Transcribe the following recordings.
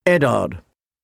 Eddard.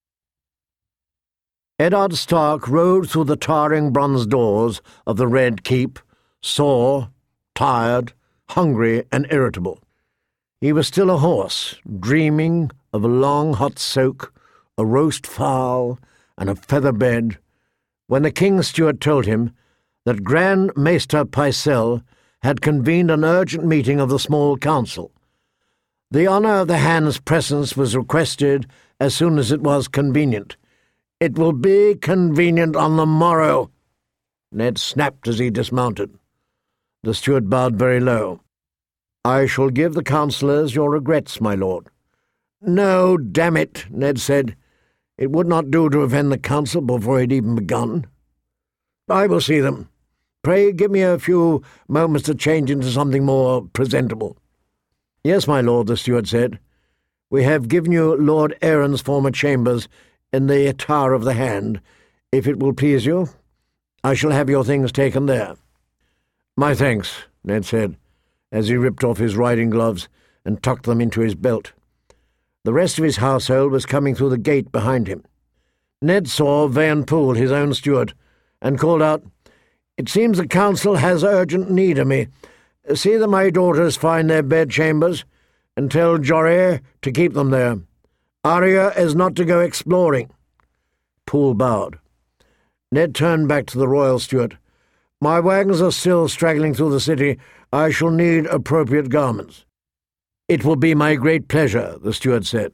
Eddard Stark rode through the towering bronze doors of the Red Keep, sore, tired, hungry, and irritable. He was still a horse, dreaming of a long hot soak, a roast fowl, and a feather bed, when the King's steward told him that Grand Maester Pycelle had convened an urgent meeting of the small council. The honour of the hand's presence was requested as soon as it was convenient. "It will be convenient on the morrow," Ned snapped as he dismounted. The steward bowed very low. "I shall give the councillors your regrets, my lord." "No, damn it," Ned said. "It would not do to offend the council before it had even begun. I will see them. Pray give me a few moments to change into something more presentable." "Yes, my lord," the steward said. "We have given you Lord Aaron's former chambers in the Tower of the Hand. If it will please you, I shall have your things taken there." "My thanks," Ned said, as he ripped off his riding gloves and tucked them into his belt. The rest of his household was coming through the gate behind him. Ned saw Vayan Poole, his own steward, and called out, "It seems the council has urgent need of me. See that my daughters find their bedchambers, and tell Joré to keep them there. Arya is not to go exploring." Poole bowed. Ned turned back to the royal steward. "My wagons are still straggling through the city. I shall need appropriate garments." "It will be my great pleasure," the steward said.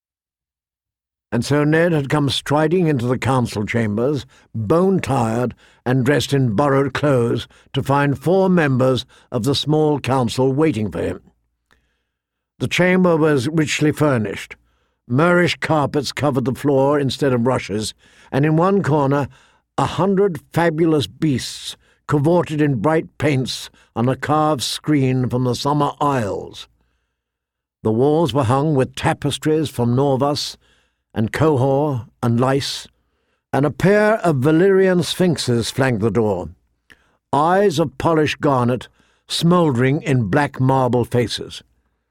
And so Ned had come striding into the council chambers, bone-tired and dressed in borrowed clothes, to find 4 members of the small council waiting for him. The chamber was richly furnished. Moorish carpets covered the floor instead of rushes, and in one corner 100 fabulous beasts cavorted in bright paints on a carved screen from the Summer Isles. The walls were hung with tapestries from Norvas and Qohor and Lys, and a pair of Valyrian sphinxes flanked the door, eyes of polished garnet smouldering in black marble faces.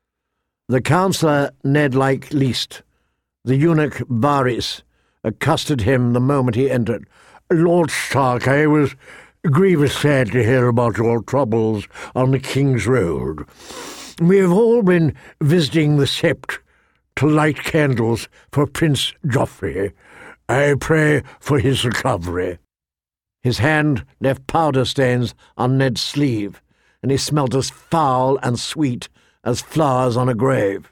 The councillor Ned liked least, the eunuch Varys, accosted him the moment he entered. "Lord Stark, I was grievous sad to hear about your troubles on the King's Road. We have all been visiting the Sept to light candles for Prince Joffrey. I pray for his recovery." His hand left powder stains on Ned's sleeve, and he smelt as foul and sweet as flowers on a grave.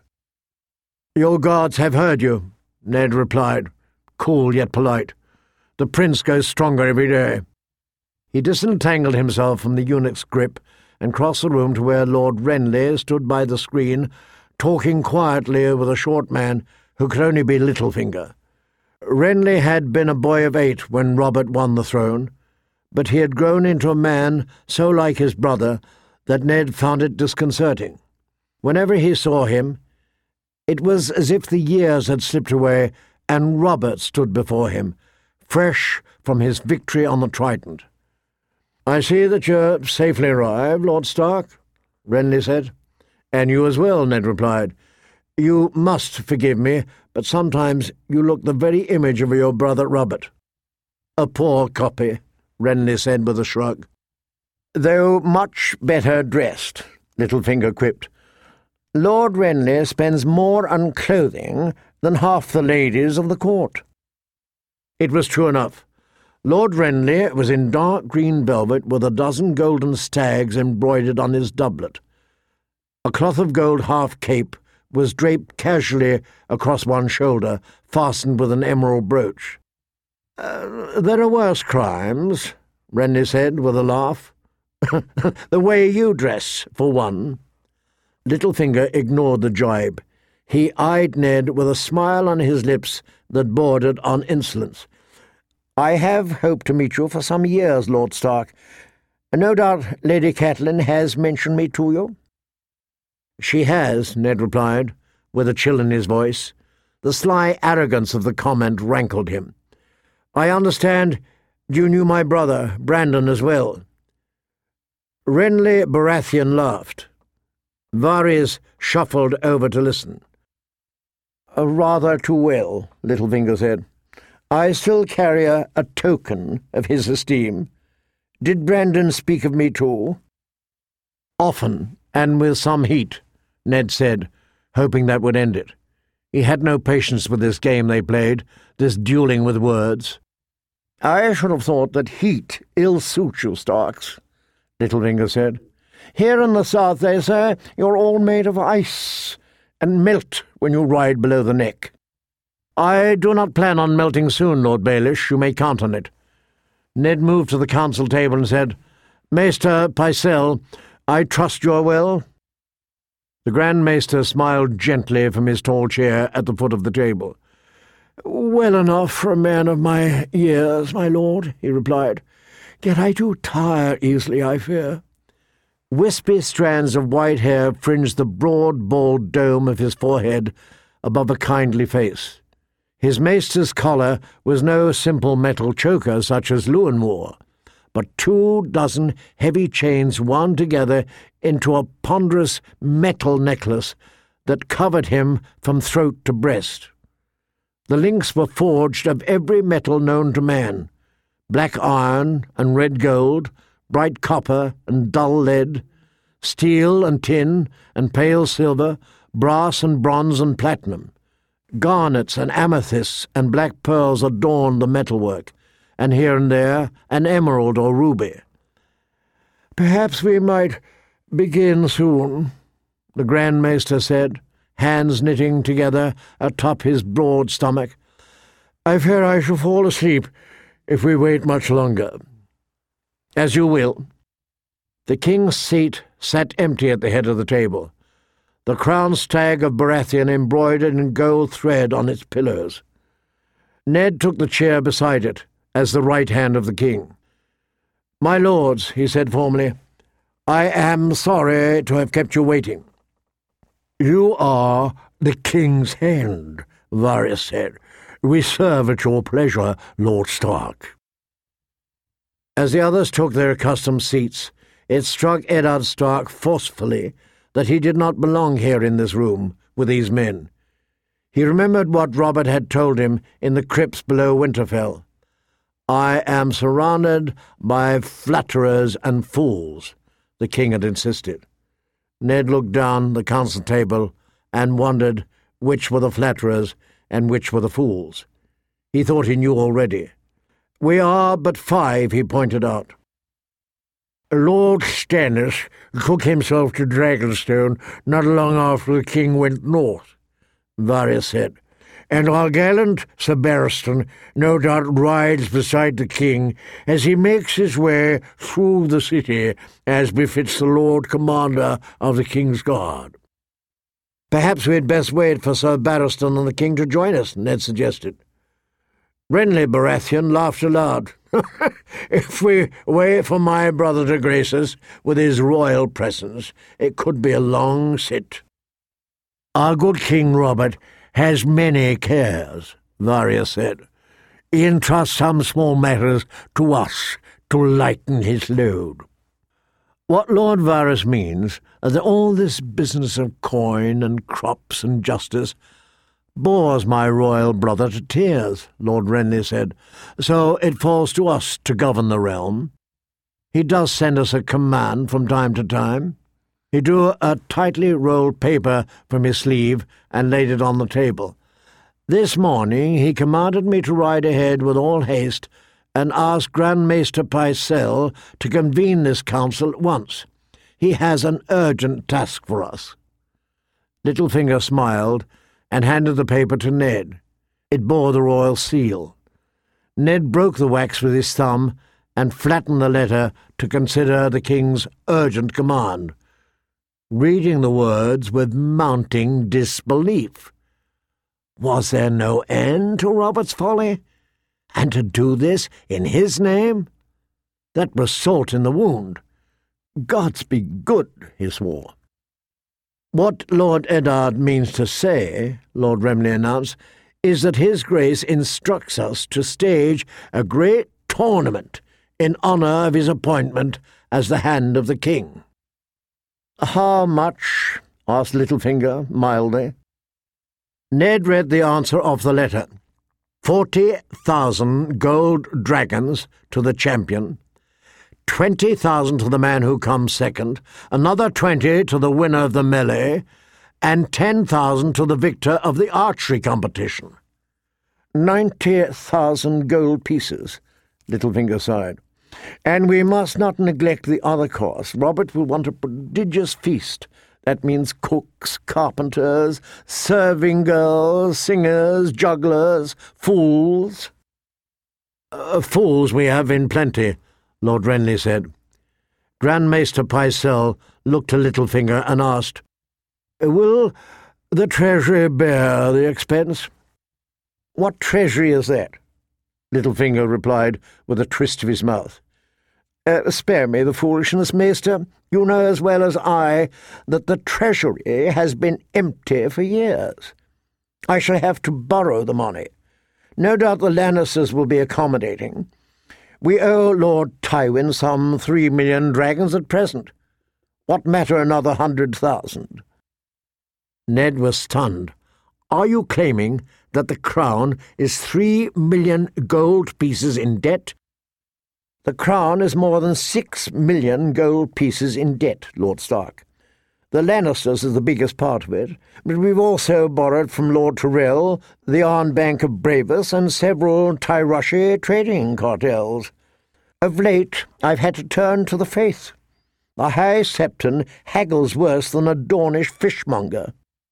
"Your guards have heard you," Ned replied, cool yet polite. "The prince goes stronger every day." He disentangled himself from the eunuch's grip and crossed the room to where Lord Renly stood by the screen, talking quietly with a short man who could only be Littlefinger. Renly had been a boy of 8 when Robert won the throne, but he had grown into a man so like his brother that Ned found it disconcerting. Whenever he saw him, it was as if the years had slipped away and Robert stood before him, fresh from his victory on the Trident. "I see that you're safely arrived, Lord Stark," Renly said. "And you as well," Ned replied. "You must forgive me, but sometimes you look the very image of your brother Robert." "A poor copy," Renly said with a shrug. "Though much better dressed," Littlefinger quipped. "Lord Renly spends more on clothing than half the ladies of the court." It was true enough. Lord Renly was in dark green velvet with a dozen golden stags embroidered on his doublet. A cloth of gold half-cape was draped casually across one shoulder, fastened with an emerald brooch. "There are worse crimes," Renly said with a laugh. "The way you dress, for one." Littlefinger ignored the jibe. He eyed Ned with a smile on his lips that bordered on insolence. "I have hoped to meet you for some years, Lord Stark. No doubt Lady Catelyn has mentioned me to you." "She has," Ned replied, with a chill in his voice. The sly arrogance of the comment rankled him. "I understand you knew my brother, Brandon, as well." Renly Baratheon laughed. Varys shuffled over to listen. Rather too well, Littlefinger said. I still carry a token of his esteem. Did Brandon speak of me too? Often, and with some heat, Ned said, hoping that would end it. He had no patience with this game they played, this duelling with words. I should have thought that heat ill suits you, Starks, Littlefinger said. Here in the south, they say, you're all made of ice, and melt when you ride below the neck. I do not plan on melting soon, Lord Baelish, you may count on it. Ned moved to the council table and said, Maester Pycelle, I trust you are well? The Grand Maester smiled gently from his tall chair at the foot of the table. Well enough for a man of my years, my lord, he replied. Yet I do tire easily, I fear. Wispy strands of white hair fringed the broad, bald dome of his forehead above a kindly face. His maester's collar was no simple metal choker such as Lewin wore, but 24 heavy chains wound together into a ponderous metal necklace that covered him from throat to breast. The links were forged of every metal known to man, black iron and red gold, bright copper and dull lead, steel and tin and pale silver, brass and bronze and platinum. Garnets and amethysts and black pearls adorned the metalwork, and here and there an emerald or ruby. Perhaps we might begin soon, the Grand Maester said, hands knitting together atop his broad stomach. I fear I shall fall asleep if we wait much longer. As you will. The king's seat sat empty at the head of the table, the crowned stag of Baratheon embroidered in gold thread on its pillars. Ned took the chair beside it, as the right hand of the king. My lords, he said formally, I am sorry to have kept you waiting. You are the king's hand, Varys said. We serve at your pleasure, Lord Stark. As the others took their accustomed seats, it struck Eddard Stark forcefully that he did not belong here in this room with these men. He remembered what Robert had told him in the crypts below Winterfell. I am surrounded by flatterers and fools, the king had insisted. Ned looked down the council table and wondered which were the flatterers and which were the fools. He thought he knew already. We are but 5, he pointed out. Lord Stannis took himself to Dragonstone not long after the king went north, Varys said, and our gallant Sir Barristan no doubt rides beside the king as he makes his way through the city as befits the Lord Commander of the King's Guard. Perhaps we had best wait for Sir Barristan and the king to join us, Ned suggested. Renly Baratheon laughed aloud. If we wait for my brother to grace us with his royal presence, it could be a long sit. Our good King Robert has many cares, Varys said. He entrusts some small matters to us to lighten his load. What Lord Varys means is that all this business of coin and crops and justice bores my royal brother to tears, Lord Renly said, so it falls to us to govern the realm. He does send us a command from time to time. He drew a tightly rolled paper from his sleeve and laid it on the table. This morning he commanded me to ride ahead with all haste and ask Grand Maester Pycelle to convene this council at once. He has an urgent task for us. Littlefinger smiled and handed the paper to Ned. It bore the royal seal. Ned broke the wax with his thumb and flattened the letter to consider the king's urgent command, reading the words with mounting disbelief. Was there no end to Robert's folly? And to do this in his name? That was salt in the wound. Gods be good, he swore. What Lord Eddard means to say, Lord Remley announced, is that His Grace instructs us to stage a great tournament in honour of his appointment as the Hand of the King. How much? Asked Littlefinger mildly. Ned read the answer of the letter. 40,000 gold dragons to the champion, 20,000 to the man who comes second, another 20 to the winner of the melee, and 10,000 to the victor of the archery competition. 90,000 gold pieces, Littlefinger sighed. And we must not neglect the other cost. Robert will want a prodigious feast. That means cooks, carpenters, serving girls, singers, jugglers, fools. Fools we have in plenty, Lord Renly said. Grand Maester Pycelle looked to Littlefinger and asked, Will the treasury bear the expense? What treasury is that? Littlefinger replied with a twist of his mouth. Spare me the foolishness, Maester. You know as well as I that the treasury has been empty for years. I shall have to borrow the money. No doubt the Lannisters will be accommodating. We owe Lord Tywin some 3 million dragons at present. What matter another 100,000? Ned was stunned. Are you claiming that the Crown is 3 million gold pieces in debt? The Crown is more than 6 million gold pieces in debt, Lord Stark. The Lannisters is the biggest part of it, but we've also borrowed from Lord Tyrell, the Arnbank of Bravus, and several Tyroshi trading cartels. Of late, I've had to turn to the faith. The High Septon haggles worse than a Dornish fishmonger.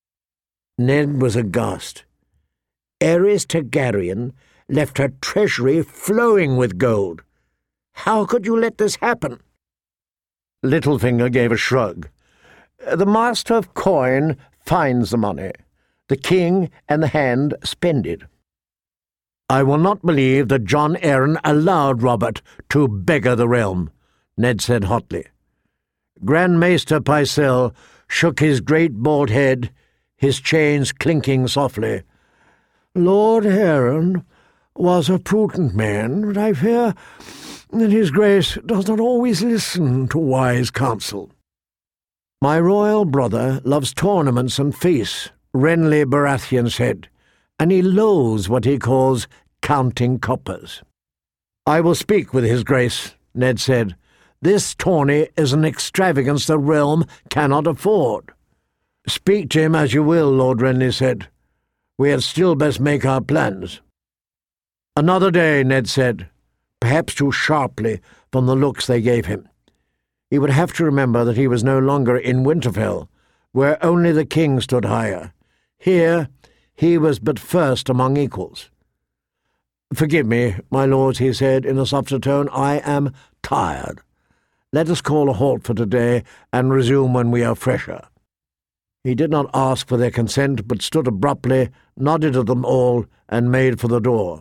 Ned was aghast. Aerys Targaryen left her treasury flowing with gold. How could you let this happen? Littlefinger gave a shrug. The Master of Coin finds the money. The King and the Hand spend it. I will not believe that Jon Arryn allowed Robert to beggar the realm, Ned said hotly. Grand Maester Pycelle shook his great bald head, his chains clinking softly. Lord Arryn was a prudent man, but I fear that his Grace does not always listen to wise counsel. My royal brother loves tournaments and feasts, Renly Baratheon said, and he loathes what he calls counting coppers. I will speak with his Grace, Ned said. This tourney is an extravagance the realm cannot afford. Speak to him as you will, Lord Renly said. We had still best make our plans. Another day, Ned said, perhaps too sharply from the looks they gave him. He would have to remember that he was no longer in Winterfell, where only the king stood higher. Here he was but first among equals. Forgive me, my lords, he said in a softer tone. I am tired. Let us call a halt for today and resume when we are fresher. He did not ask for their consent, but stood abruptly, nodded at them all, and made for the door.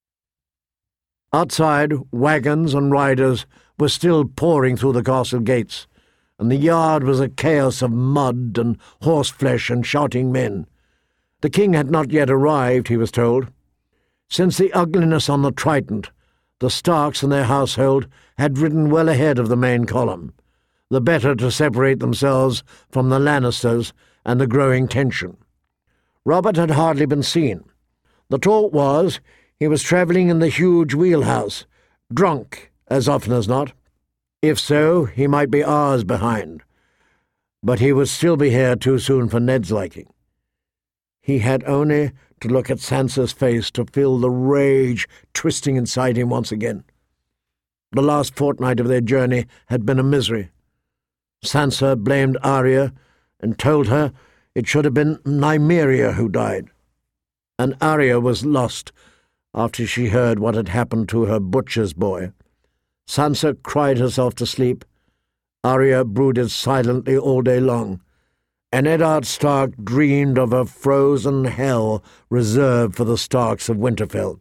Outside, wagons and riders were still pouring through the castle gates, and the yard was a chaos of mud and horseflesh and shouting men. The king had not yet arrived, he was told. Since the ugliness on the Trident, the Starks and their household had ridden well ahead of the main column, the better to separate themselves from the Lannisters and the growing tension. Robert had hardly been seen. The talk was he was travelling in the huge wheelhouse, drunk as often as not. If so, he might be hours behind. But he would still be here too soon for Ned's liking. He had only to look at Sansa's face to feel the rage twisting inside him once again. The last fortnight of their journey had been a misery. Sansa blamed Arya and told her it should have been Nymeria who died. And Arya was lost after she heard what had happened to her butcher's boy. Sansa cried herself to sleep. Arya brooded silently all day long, and Eddard Stark dreamed of a frozen hell reserved for the Starks of Winterfell.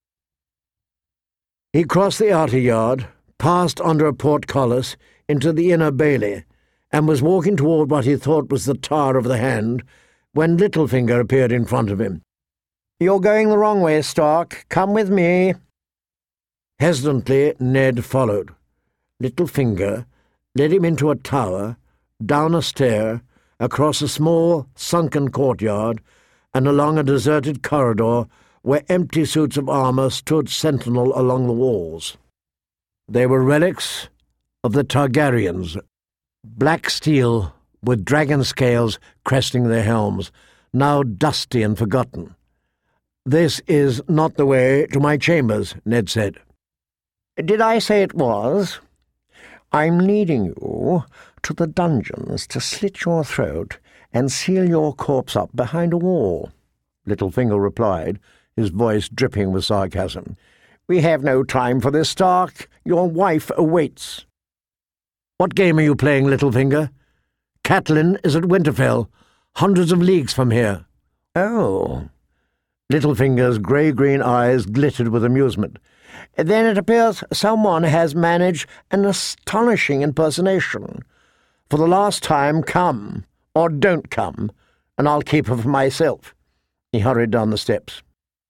He crossed the outer yard, passed under a portcullis into the inner bailey, and was walking toward what he thought was the Tower of the Hand, when Littlefinger appeared in front of him. "You're going the wrong way, Stark. Come with me." Hesitantly, Ned followed. Littlefinger led him into a tower, down a stair, across a small, sunken courtyard, and along a deserted corridor where empty suits of armour stood sentinel along the walls. They were relics of the Targaryens, black steel with dragon scales cresting their helms, now dusty and forgotten. "This is not the way to my chambers," Ned said. "Did I say it was? I'm leading you to the dungeons to slit your throat and seal your corpse up behind a wall," Littlefinger replied, his voice dripping with sarcasm. "We have no time for this, Stark. Your wife awaits." "What game are you playing, Littlefinger? Catelyn is at Winterfell, hundreds of leagues from here." "Oh." Littlefinger's grey-green eyes glittered with amusement. "Then it appears someone has managed an astonishing impersonation. For the last time, come, or don't come, and I'll keep her for myself." He hurried down the steps.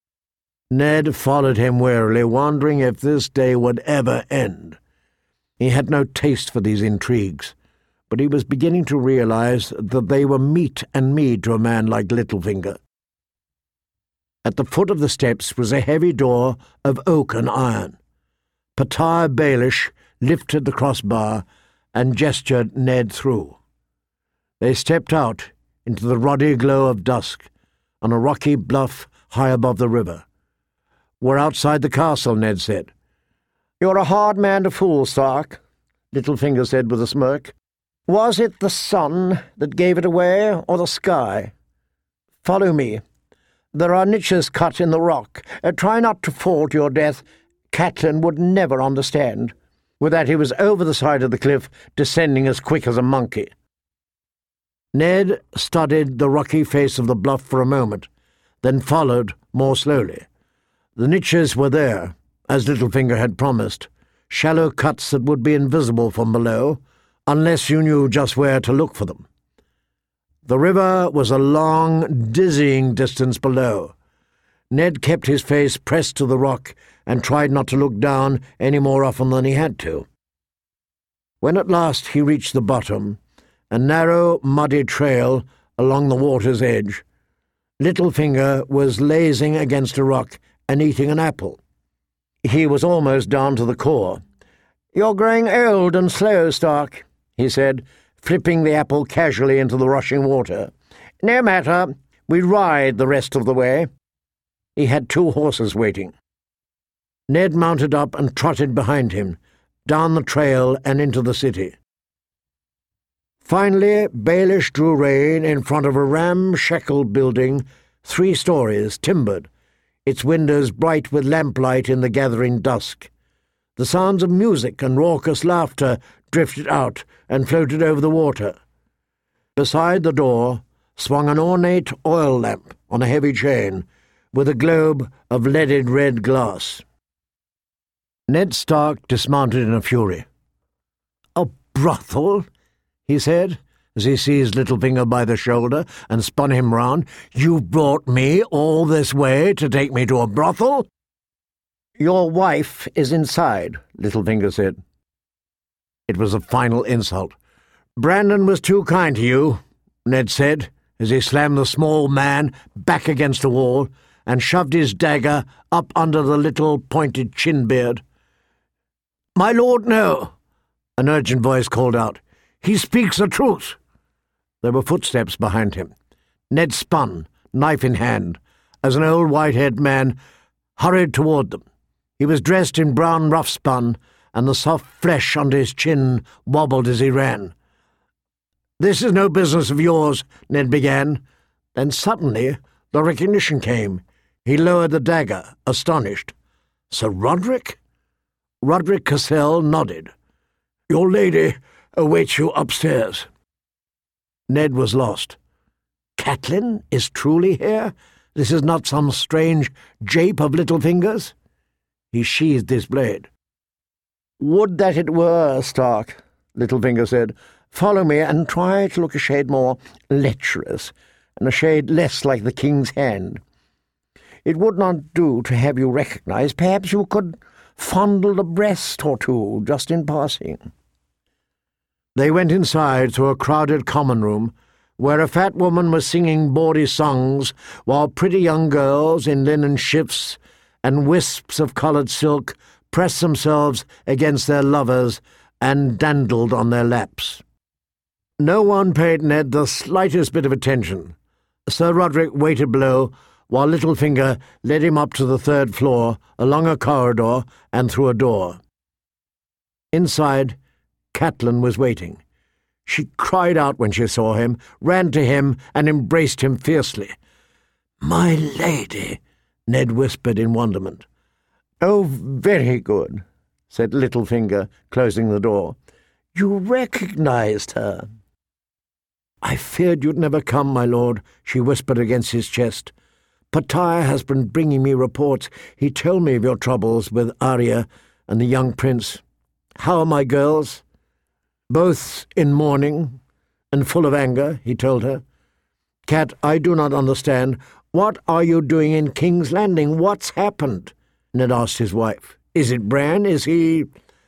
Ned followed him warily, wondering if this day would ever end. He had no taste for these intrigues, but he was beginning to realize that they were meat and mead to a man like Littlefinger. At the foot of the steps was a heavy door of oak and iron. Pattaya Baelish lifted the crossbar and gestured Ned through. They stepped out into the ruddy glow of dusk on a rocky bluff high above the river. "We're outside the castle," Ned said. "You're a hard man to fool, Stark," Littlefinger said with a smirk. "Was it the sun that gave it away, or the sky? Follow me. There are niches cut in the rock. Try not to fall to your death. Catelyn would never understand." With that he was over the side of the cliff, descending as quick as a monkey. Ned studied the rocky face of the bluff for a moment, then followed more slowly. The niches were there, as Littlefinger had promised, shallow cuts that would be invisible from below, unless you knew just where to look for them. The river was a long, dizzying distance below. Ned kept his face pressed to the rock and tried not to look down any more often than he had to. When at last he reached the bottom, a narrow, muddy trail along the water's edge, Littlefinger was lazing against a rock and eating an apple. He was almost down to the core. "You're growing old and slow, Stark," he said, flipping the apple casually into the rushing water. "No matter, we ride the rest of the way." He had 2 horses waiting. Ned mounted up and trotted behind him, down the trail and into the city. Finally, Baelish drew rein in front of a ramshackle building, 3 stories, timbered, its windows bright with lamplight in the gathering dusk. The sounds of music and raucous laughter drifted out and floated over the water. Beside the door swung an ornate oil lamp on a heavy chain, with a globe of leaded red glass. Ned Stark dismounted in a fury. "A brothel?" he said, as he seized Littlefinger by the shoulder and spun him round. "You've brought me all this way to take me to a brothel?" "Your wife is inside," Littlefinger said. It was a final insult. "Brandon was too kind to you," Ned said, as he slammed the small man back against a wall and shoved his dagger up under the little pointed chin-beard. "My lord, no," an urgent voice called out. "He speaks the truth." There were footsteps behind him. Ned spun, knife in hand, as an old white-haired man hurried toward them. He was dressed in brown rough-spun, and the soft flesh under his chin wobbled as he ran. "This is no business of yours," Ned began. Then suddenly the recognition came. He lowered the dagger, astonished. "Sir Roderick?" Roderick Cassell nodded. "Your lady awaits you upstairs." Ned was lost. Catelyn is truly here? This is not some strange jape of Littlefinger's? He sheathed his blade. "Would that it were, Stark," Littlefinger said. "Follow me, and try to look a shade more lecherous, and a shade less like the king's hand. It would not do to have you recognized. Perhaps you could fondle a breast or two, just in passing." They went inside through a crowded common room, where a fat woman was singing bawdy songs while pretty young girls in linen shifts and wisps of coloured silk pressed themselves against their lovers and dandled on their laps. No one paid Ned the slightest bit of attention. Sir Roderick waited below while Littlefinger led him up to the third floor, along a corridor and through a door. Inside, Catelyn was waiting. She cried out when she saw him, ran to him, and embraced him fiercely. "My lady," Ned whispered in wonderment. "Oh, very good," said Littlefinger, closing the door. "You recognized her." "I feared you'd never come, my lord," she whispered against his chest. "Pattaya has been bringing me reports. He told me of your troubles with Arya and the young prince. How are my girls?" "Both in mourning and full of anger," he told her. "Cat, I do not understand. What are you doing in King's Landing? What's happened?" Ned asked his wife. "Is it Bran? Is he—"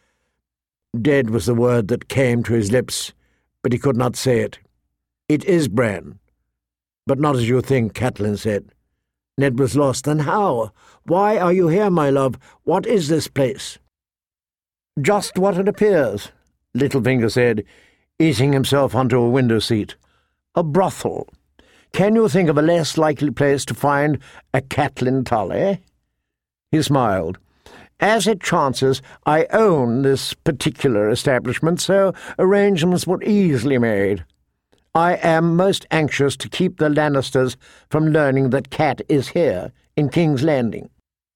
Dead was the word that came to his lips, but he could not say it. "It is Bran, but not as you think," Catelyn said. Ned was lost. "Then how? Why are you here, my love? What is this place?" "Just what it appears," Littlefinger said, easing himself onto a window seat. "A brothel. Can you think of a less likely place to find a Catelyn Tully?" He smiled. "As it chances, I own this particular establishment, so arrangements were easily made. I am most anxious to keep the Lannisters from learning that Cat is here, in King's Landing."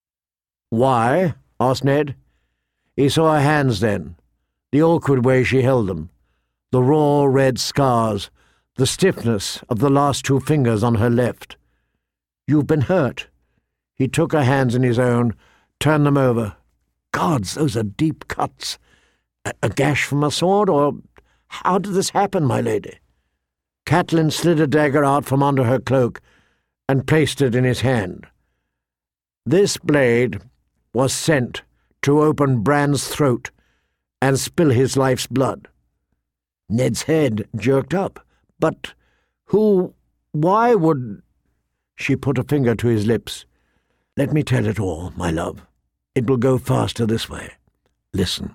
"Why?" asked Ned. He saw her hands then, the awkward way she held them, the raw red scars, the stiffness of the last two fingers on her left. "You've been hurt." He took her hands in his own, turned them over. "Gods, those are deep cuts. A gash from a sword, or how did this happen, my lady?" Catelyn slid a dagger out from under her cloak and placed it in his hand. This blade was sent to open Bran's throat and spill his life's blood. Ned's head jerked up. "But why would—" She put a finger to his lips. "Let me tell it all, my love. It will go faster this way. Listen."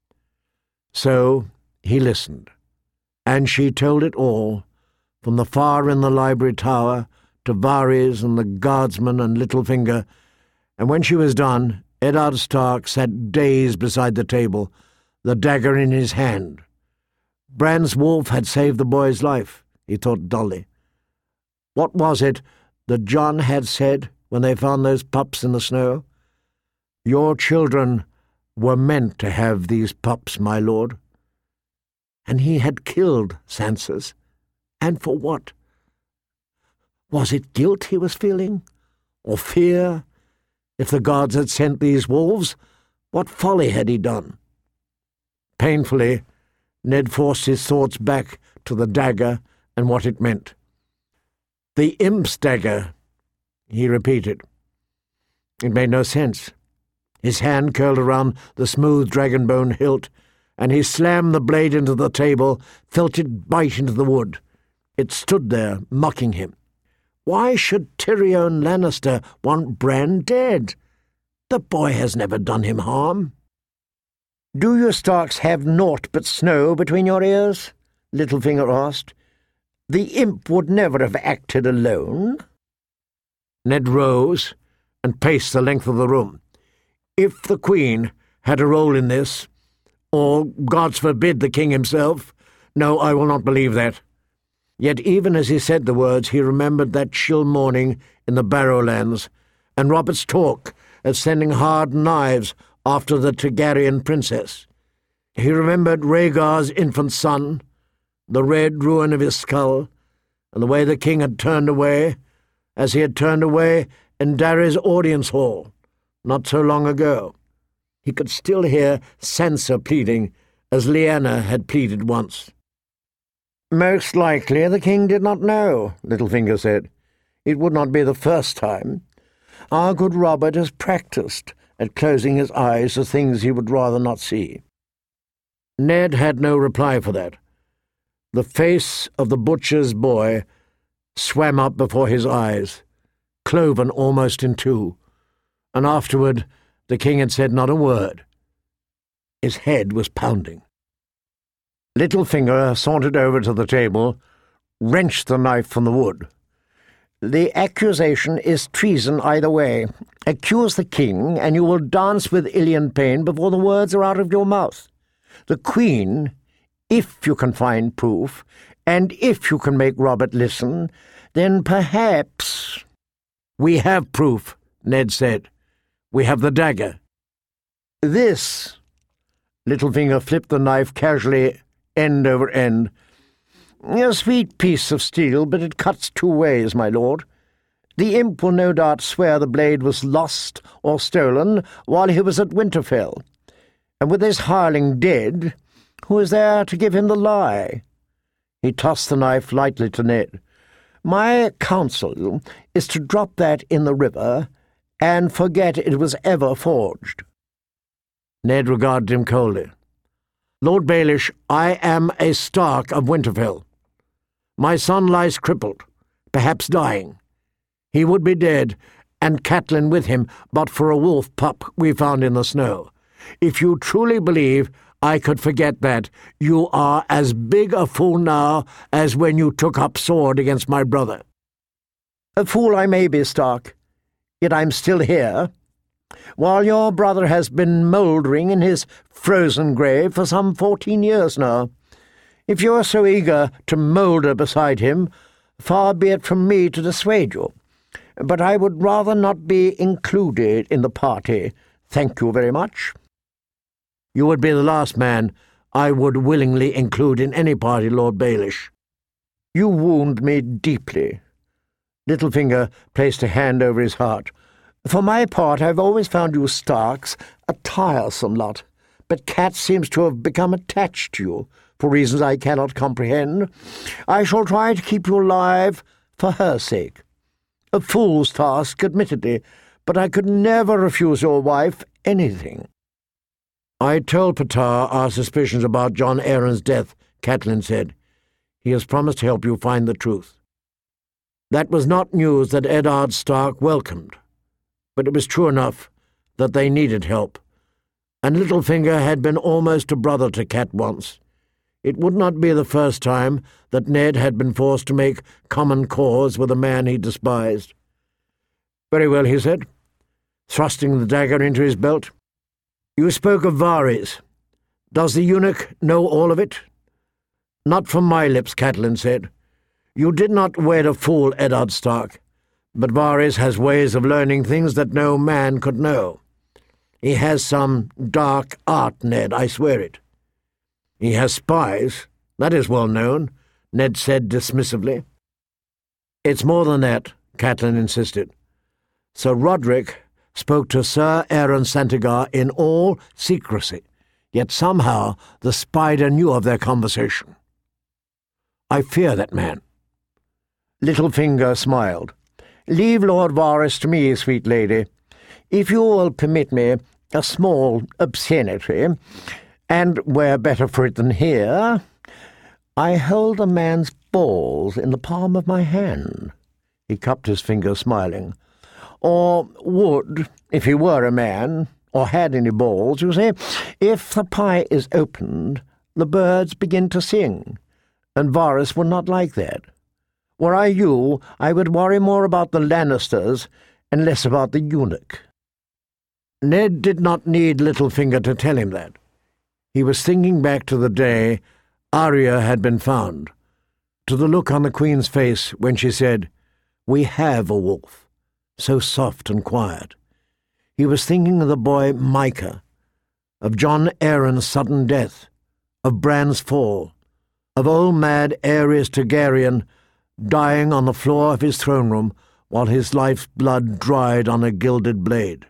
So he listened, and she told it all, from the fire in the library tower to Varys and the guardsman and Littlefinger, and when she was done, Eddard Stark sat dazed beside the table, the dagger in his hand. Bran's wolf had saved the boy's life, he thought dully. What was it that Jon had said when they found those pups in the snow? "Your children were meant to have these pups, my lord." And he had killed Sansa's. And for what? Was it guilt he was feeling? Or fear? If the gods had sent these wolves, what folly had he done? Painfully, Ned forced his thoughts back to the dagger and what it meant. "The imp's dagger," he repeated. It made no sense. His hand curled around the smooth dragonbone hilt, and he slammed the blade into the table, felt it bite into the wood. It stood there, mocking him. Why should Tyrion Lannister want Bran dead? The boy has never done him harm. "Do you Starks have naught but snow between your ears?" Littlefinger asked. "The imp would never have acted alone." Ned rose and paced the length of the room. If the Queen had a role in this, or, gods forbid, the King himself, no, I will not believe that. Yet even as he said the words, he remembered that chill morning in the Barrowlands, and Robert's talk of sending hard knives after the Targaryen princess. He remembered Rhaegar's infant son, the red ruin of his skull, and the way the king had turned away, as he had turned away in Darry's audience hall, not so long ago. He could still hear Sansa pleading, as Lyanna had pleaded once. "Most likely the king did not know," Littlefinger said. "It would not be the first time. Our good Robert has practised at closing his eyes to things he would rather not see." Ned had no reply for that. The face of the butcher's boy swam up before his eyes, cloven almost in two, and afterward the king had said not a word. His head was pounding. Littlefinger sauntered over to the table, wrenched the knife from the wood. "The accusation is treason either way. Accuse the king, and you will dance with Ilian pain before the words are out of your mouth. The queen, if you can find proof, and if you can make Robert listen, then perhaps—" "We have proof," Ned said. "We have the dagger." "This—" Littlefinger flipped the knife casually, end over end. "A sweet piece of steel, but it cuts two ways, my lord. The imp will no doubt swear the blade was lost or stolen while he was at Winterfell. And with this hireling dead, who is there to give him the lie?" He tossed the knife lightly to Ned. "My counsel is to drop that in the river and forget it was ever forged." Ned regarded him coldly. "Lord Baelish, I am a Stark of Winterfell. My son lies crippled, perhaps dying. He would be dead, and Catelyn with him, but for a wolf pup we found in the snow. If you truly believe I could forget that, you are as big a fool now as when you took up sword against my brother." "A fool I may be, Stark, yet I'm still here, while your brother has been mouldering in his frozen grave for some 14 years now. If you are so eager to moulder beside him, far be it from me to dissuade you. But I would rather not be included in the party. Thank you very much." "You would be the last man I would willingly include in any party, Lord Baelish." "You wound me deeply." Littlefinger placed a hand over his heart. "For my part, I've always found you Starks a tiresome lot, but Cat seems to have become attached to you, for reasons I cannot comprehend. I shall try to keep you alive for her sake. A fool's task, admittedly, but I could never refuse your wife anything." "I told Patar our suspicions about Jon Arryn's death," Catelyn said. "He has promised to help you find the truth." That was not news that Eddard Stark welcomed, but it was true enough that they needed help, and Littlefinger had been almost a brother to Cat once. It would not be the first time that Ned had been forced to make common cause with a man he despised. "Very well," he said, thrusting the dagger into his belt. "You spoke of Varys. Does the eunuch know all of it?" "Not from my lips," Catelyn said. "You did not wed a fool, Eddard Stark, but Varys has ways of learning things that no man could know. He has some dark art, Ned, I swear it." "He has spies. That is well known," Ned said dismissively. "It's more than that," Catelyn insisted. "Sir Roderick spoke to Sir Aeron Santigar in all secrecy, yet somehow the spider knew of their conversation. I fear that man." Littlefinger smiled. "Leave Lord Varys to me, sweet lady. If you will permit me a small obscenity, and where better for it than here, I hold a man's balls in the palm of my hand." He cupped his finger, smiling. "Or would, if he were a man, or had any balls, you see. If the pie is opened, the birds begin to sing, and Varys would not like that. Were I you, I would worry more about the Lannisters and less about the eunuch." Ned did not need Littlefinger to tell him that. He was thinking back to the day Arya had been found, to the look on the Queen's face when she said, "We have a wolf, so soft and quiet." He was thinking of the boy Micah, of Jon Arryn's sudden death, of Bran's fall, of old mad Aerys Targaryen dying on the floor of his throne room while his life's blood dried on a gilded blade.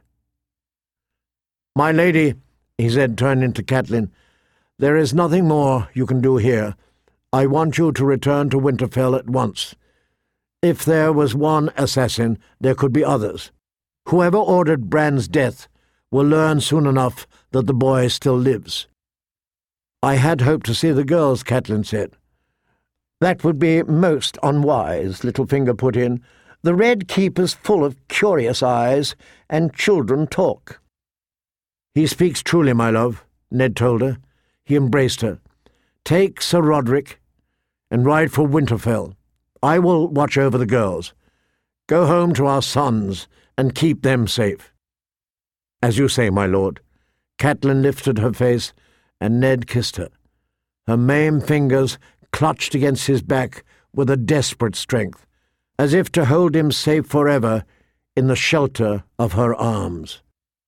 "My lady," he said, turning to Catelyn, "there is nothing more you can do here. I want you to return to Winterfell at once. If there was one assassin, there could be others. Whoever ordered Bran's death will learn soon enough that the boy still lives." "I had hoped to see the girls," Catelyn said. That would be most unwise, Littlefinger put in. The Red Keep is full of curious eyes, and children talk. He speaks truly, my love, Ned told her. He embraced her. Take Sir Roderick and ride for Winterfell. I will watch over the girls. Go home to our sons and keep them safe. As you say, my lord. Catelyn lifted her face, and Ned kissed her. Her maimed fingers clutched against his back with a desperate strength, as if to hold him safe forever in the shelter of her arms.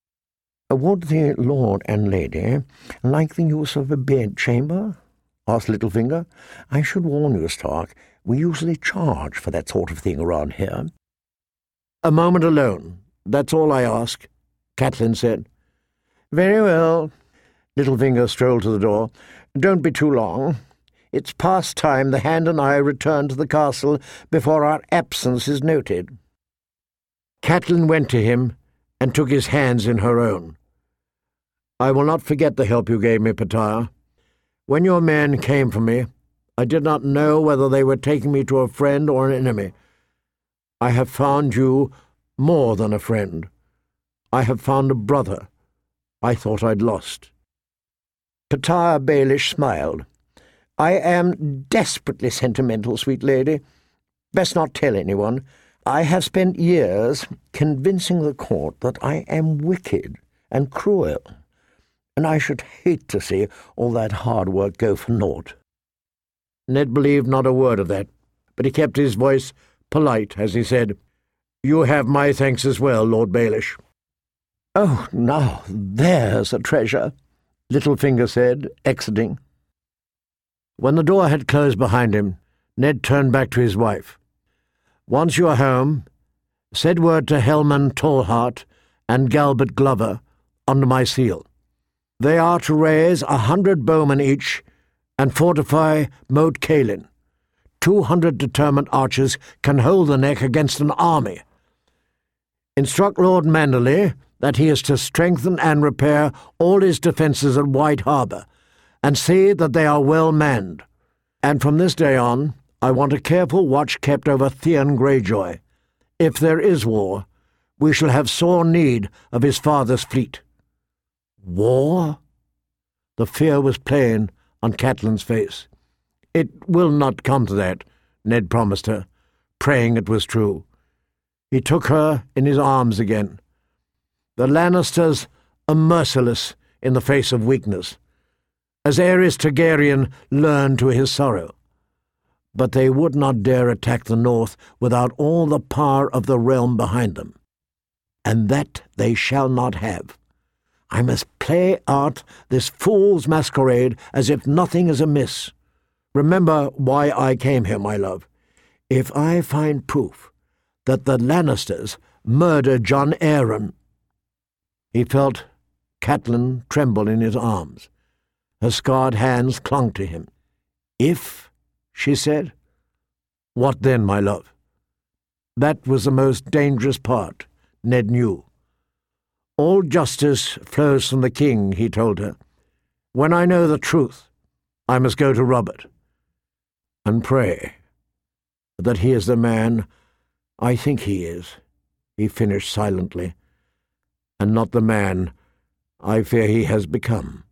"Would the lord and lady like the use of a bedchamber?" asked Littlefinger. "I should warn you, Stark, we usually charge for that sort of thing around here." "A moment alone. That's all I ask," Catelyn said. "Very well." Littlefinger strolled to the door. "Don't be too long. It's past time the Hand and I return to the castle before our absence is noted." Catelyn went to him and took his hands in her own. "I will not forget the help you gave me, Petire. When your men came for me, I did not know whether they were taking me to a friend or an enemy. I have found you more than a friend. I have found a brother I thought I'd lost." Petire Baelish smiled. "I am desperately sentimental, sweet lady. Best not tell anyone. I have spent years convincing the court that I am wicked and cruel, and I should hate to see all that hard work go for naught." Ned believed not a word of that, but he kept his voice polite as he said, "You have my thanks as well, Lord Baelish." "Oh, now there's a treasure," Littlefinger said, exiting. When the door had closed behind him, Ned turned back to his wife. "Once you are home, send word to Helman Tallheart and Galbert Glover under my seal. They are to raise 100 bowmen each and fortify Moat Cailin. 200 determined archers can hold the neck against an army. Instruct Lord Manderley that he is to strengthen and repair all his defences at White Harbour, and see that they are well manned. And from this day on, I want a careful watch kept over Theon Greyjoy. If there is war, we shall have sore need of his father's fleet." "War?" The fear was plain on Catelyn's face. "It will not come to that," Ned promised her, praying it was true. He took her in his arms again. "The Lannisters are merciless in the face of weakness, as Aerys Targaryen learned to his sorrow. But they would not dare attack the north without all the power of the realm behind them. And that they shall not have. I must play out this fool's masquerade as if nothing is amiss. Remember why I came here, my love. If I find proof that the Lannisters murdered Jon Arryn—" He felt Catelyn tremble in his arms. Her scarred hands clung to him. "If," she said. "What then, my love?" That was the most dangerous part, Ned knew. "All justice flows from the king," he told her. "When I know the truth, I must go to Robert and pray that he is the man I think he is," he finished silently, "and not the man I fear he has become."